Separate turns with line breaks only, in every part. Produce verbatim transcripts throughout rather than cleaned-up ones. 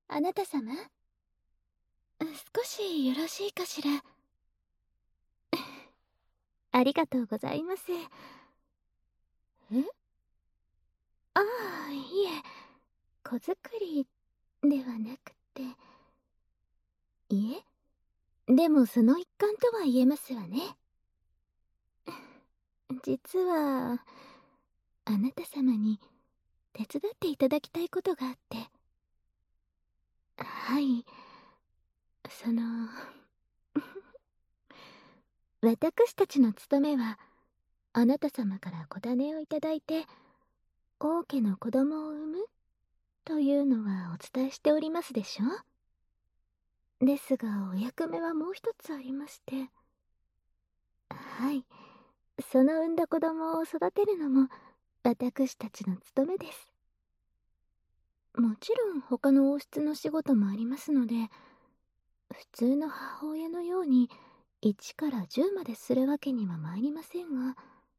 あなた様、少しよろしいかしら。ありがとうございます。えああ、いえ、子作りではなくて。いえ、でもその一環とは言えますわね。実は、あなた様に手伝っていただきたいことがあって。はい、その私たちの務めは、あなた様から子種をいただいて王家の子供を産むというのはお伝えしておりますでしょ。ですがお役目はもう一つありまして。はい、その産んだ子供を育てるのも私たちの務めです。もちろん他の王室の仕事もありますので、普通の母親のようにいちからじゅうまでするわけには参りませんが、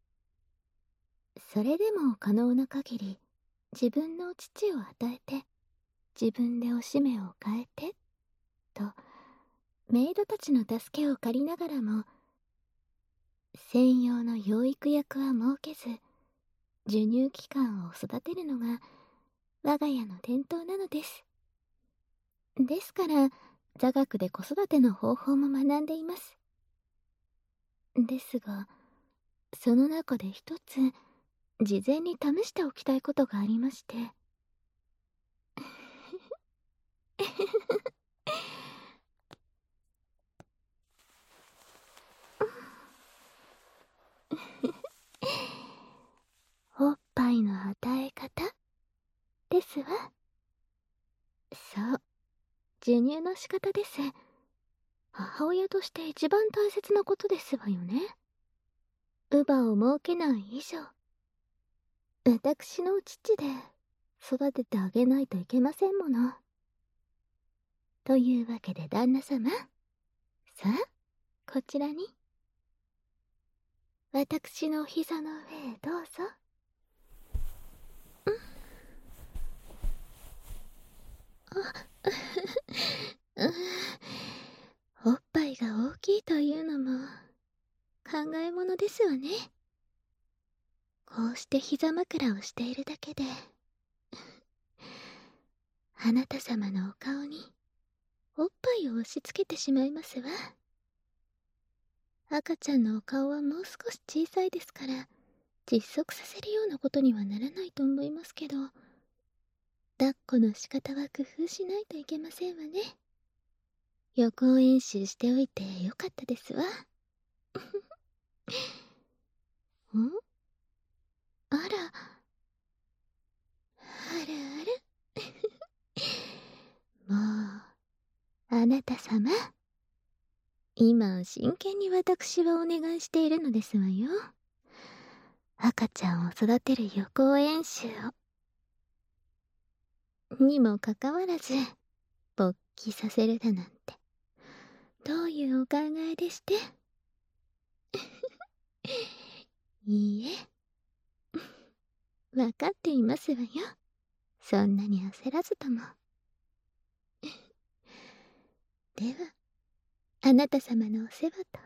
それでも可能な限り自分の父を与えて自分でおしめを変えてとメイドたちの助けを借りながらも、専用の養育役は設けず授乳期間を育てるのが我が家の伝統なのです。ですから座学で子育ての方法も学んでいます。ですがその中で一つ事前に試しておきたいことがありまして。おっぱいの与え方ですわ。そう、授乳の仕方です。母親として一番大切なことですわよね。乳母を設けない以上、私の父で育ててあげないといけませんもの。というわけで旦那様、さあこちらに。私のお膝の上へどうぞ。おっぱいが大きいというのも考えものですわね。こうして膝枕をしているだけであなた様のお顔におっぱいを押し付けてしまいますわ。赤ちゃんのお顔はもう少し小さいですから窒息させるようなことにはならないと思いますけど、抱っこの仕方は工夫しないといけませんわね。予行演習しておいてよかったですわ。んあら、あらあら。もうあなた様、今真剣に私はお願いしているのですわよ。赤ちゃんを育てる予行演習を。にもかかわらず勃起させるだなんて、どういうお考えでして。いいえ、分かっていますわよ。そんなに焦らずとも。ではあなた様のお世話と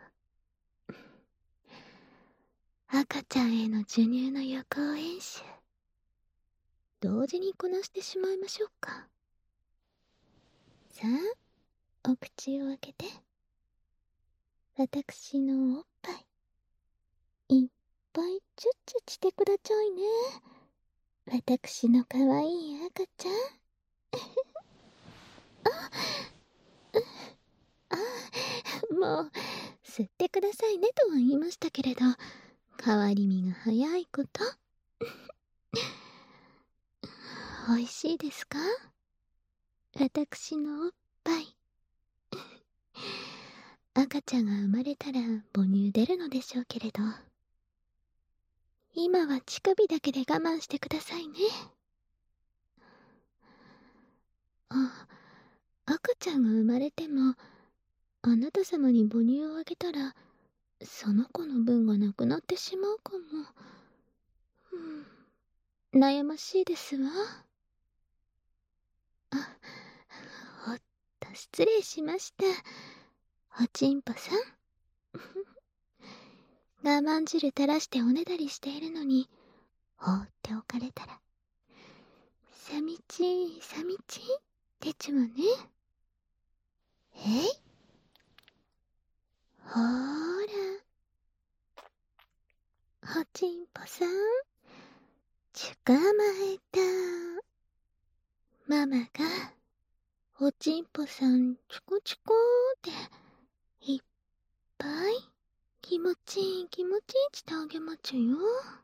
赤ちゃんへの授乳の予行演習、同時にこなしてしまいましょうか。さあお口を開けて、私のおっぱいいっぱいチュッチュしてくだちゃいね。私のかわいい赤ちゃん。ああ、もう吸ってくださいねとは言いましたけれど、変わり身が早いこと。おいしいですか、私のおっぱい。赤ちゃんが生まれたら母乳出るのでしょうけれど、今は乳首だけで我慢してくださいね。あ、赤ちゃんが生まれてもあなた様に母乳をあげたらその子の分がなくなってしまうかも。うん、悩ましいですわ。あ、 失礼しました。おちんぽさん。我慢汁垂らしておねだりしているのに、放っておかれたら、寂ちい、寂ちいってちゅわね。えいほーら。おちんぽさん、ちゅかまえた。ママが、おちんぽさんチコチコーって、いっぱい気持ちいい気持ちいいしてあげまちゅよ。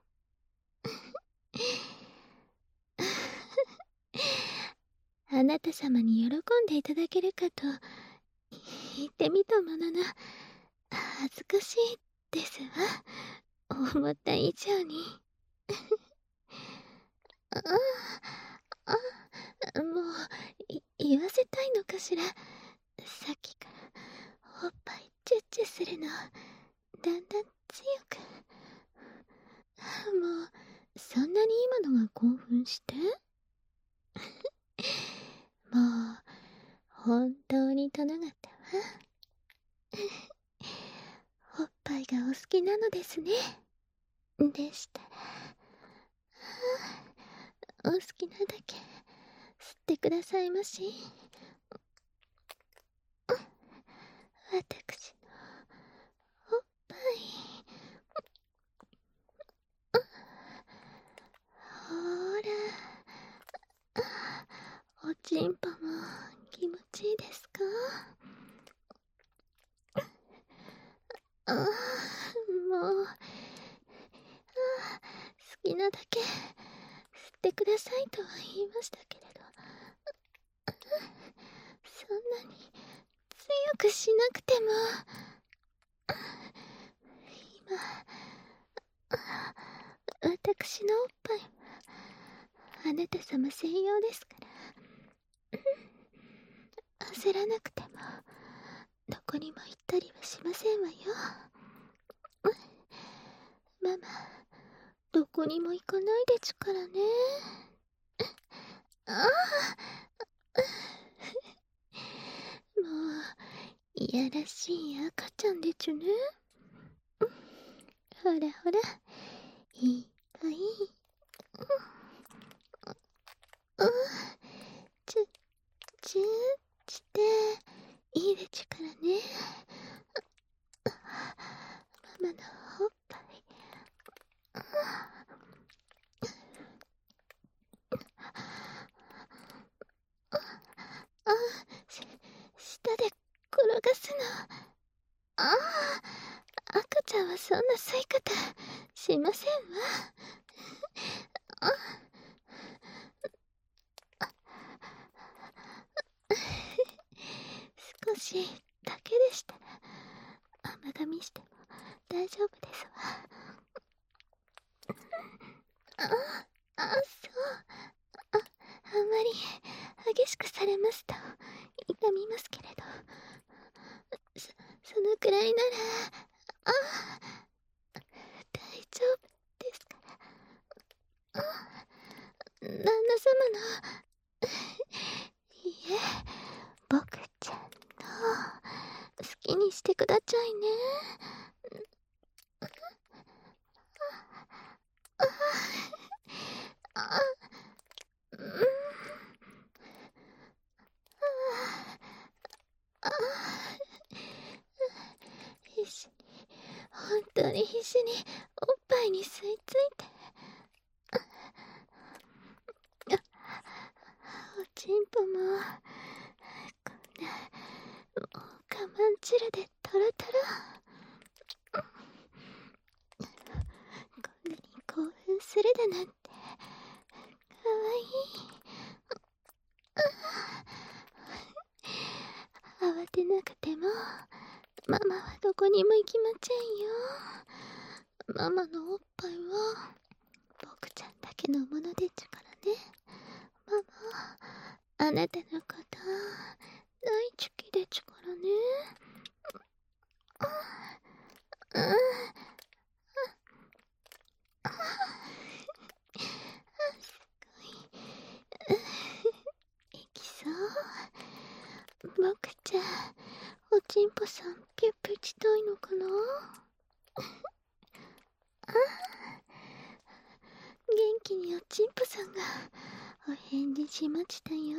あなた様に喜んでいただけるかと言ってみたものの、恥ずかしいですわ。思った以上に。ああ、あ、もう、い、言わせたいのかしら。さっきからおっぱいチュッチュするの、だんだん強く。もう、そんなに今のが興奮してもう、本当に殿方は、おっぱいがお好きなのですね。でしたら、お好きなだけ、吸ってくださいまし。私の、おっぱい。ほーら、おちんぽも気持ちいいですか？ああ、もう、ああ、好きなだけ吸ってくださいとは言いましたけれど、そんなに強くしなくても、今、私のおっぱいはあなた様専用ですから、焦らなくてもどこにも行ったりはしませんわよ。ママ、どこにも行かないでちゅからね。ああ、もう、いやらしい赤ちゃんでちゅね。ほらほら、いっぱい。うん、ちゅ、ちゅーしていいでちゅからね。ママのおっぱい。あ、し、下で転がすの。ああ、赤ちゃんはそんな吸い方しませんわ。あ、少しだけでしたら甘噛みしても大丈夫ですわ。あ、あ、そう。あ、あんまり激しくされますと痛みますけれど、そ、そのくらいなら、あ、大丈夫ですから。あ、旦那様の、いいえ、僕ちゃんの好きにしてくだちゃいね。あ、あ、うん、あ、必死に、本当に必死におっぱいに吸い付いて、おちんぽもこんな、もう我慢汁でトロトロ。こんなに興奮するだなんてかわいい。慌てなくてもママはどこにも行きませんよ。ママのおっぱいは僕ちゃんだけのものでちゅからね。ママ、あなたのこと大好きでちゅからね。うん、あ、すごい。いきそう。 僕ちゃん、おちんぽさんピュッピュしたいのかな。あ、元気におちんぽさんがお返事しましたよ。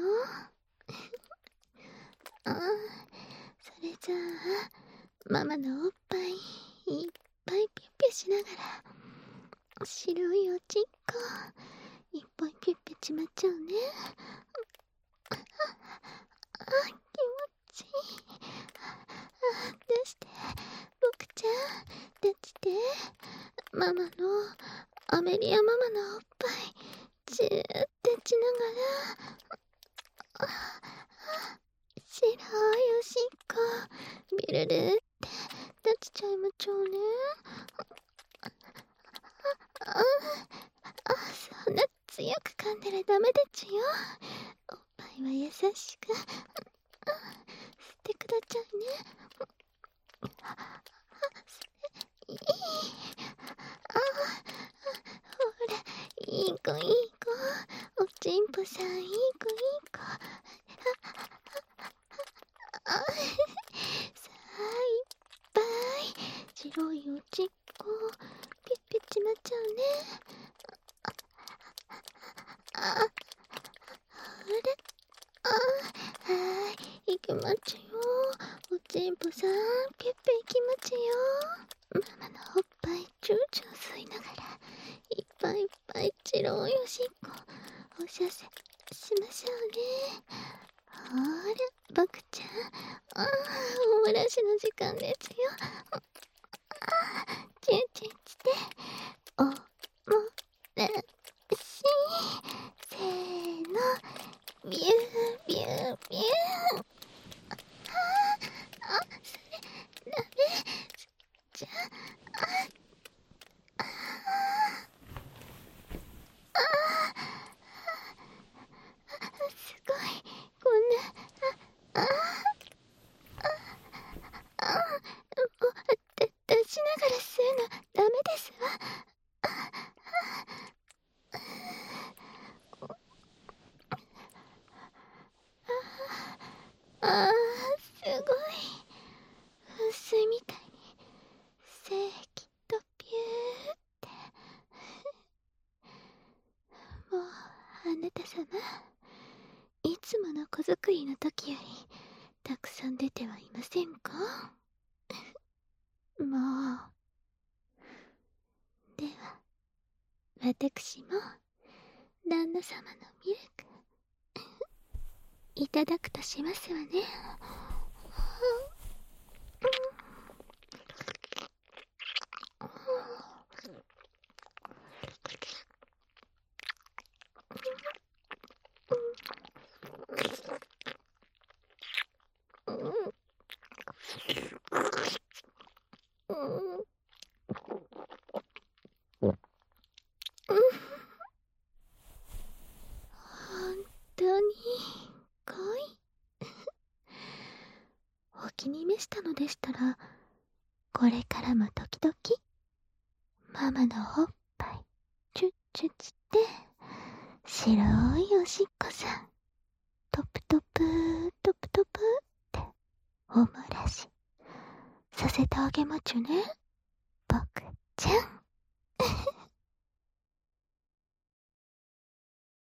あ、それじゃあママのおっぱいいっぱいピュッピュしながら白いおちんこいっぱいピュッピュちまっちゃうね。あ、あ、気持ちいい。あ、出して、僕ちゃん出してママのアメリアママのおっぱいチューってちながら、あ、白いおしっこビルルって立ちちゃいまちょうね。あ、あ、あ、そんな強く噛んだらダメでちよ。おっぱいは優しく吸ってくだちゃいね。あ、あ、いい。あ、ほら、いい子いい子。おちんぽさんいい子いい子。あ、さあいっぱい白いおちんこピュッピュちまっちゃうね。あ、あ、あれ、あ、はーい、いきまちよ。おちんぽさんピュッピュいきまちよ。ママのおっぱいチューチュー吸いながらいっぱいいっぱい白いおしっこおしゃせしましょうね。ほら、僕ちゃん、あー、お漏らしの時間ですよ。あ、チューチューしておもらし、せーの、ビュービュービュー。あ、あ、それダメじゃあ、ああ、すごい、こんな、ああ、ああ、もう、だ、出しながら吸うのダメですわ。ああ、すごい。噴水みたいに、せーきとピューって。もう、あなた様、いつもの子作りの時より、たくさん出てはいませんか？もう。では、私も、旦那様のミルク、いただくとしますわね。本当に恋お気に召したのでしたら、これからも時々ママのおっぱいチュッチュッチって白いおしっこさんトプトプトプトプってお漏らしさせてあげまちゅね、僕ちゃん。